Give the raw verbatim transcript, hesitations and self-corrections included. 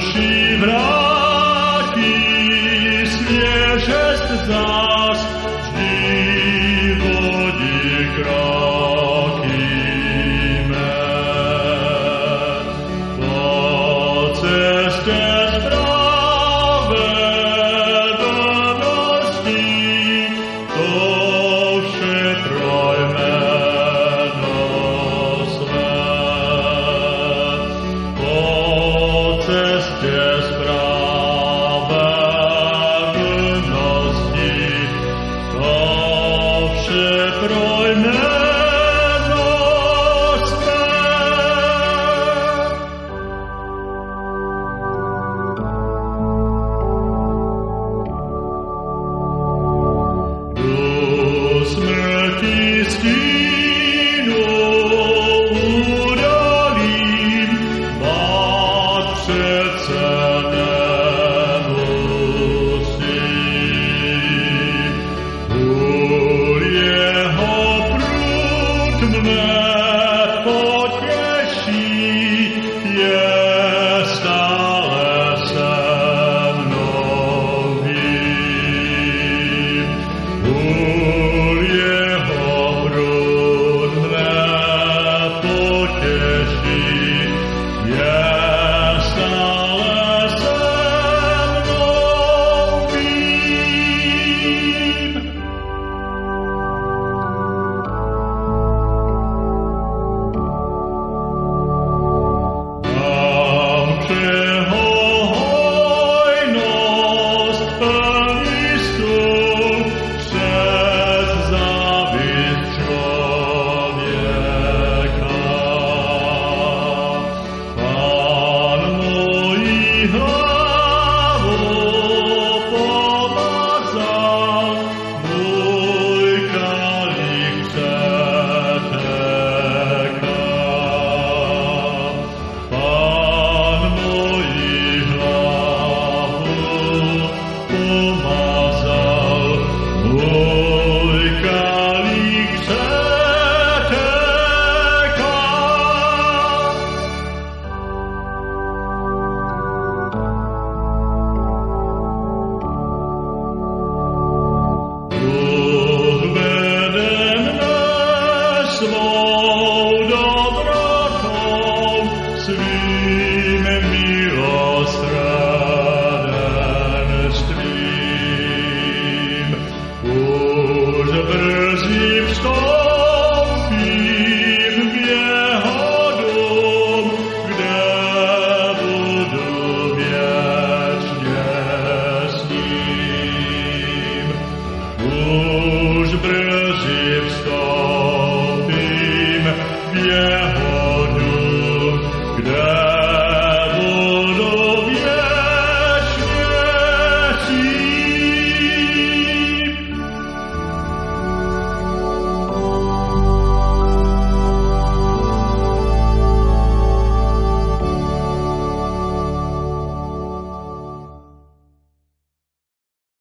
duši vrátí sviežesť zás, vždy vodí kroky mé. Po ceste spravedlnosti to vše trojmeno svet. Po ceste spravedlnosti to vše trojmeno smrti stínu udalím, bát přece nemusím. Hůl jeho prud mne potěší, je stále se mnou vím. Hůl jeho prud mne potěší, je stále se mnou vím. Tam všeho hojnost listů před závist člověka. Pán mojí hlavu pomazal, můj kalich přetéká. Pán mojí hlavu pomazal, můj kalich přetéká. Duch vede mne svou dobrotou, svým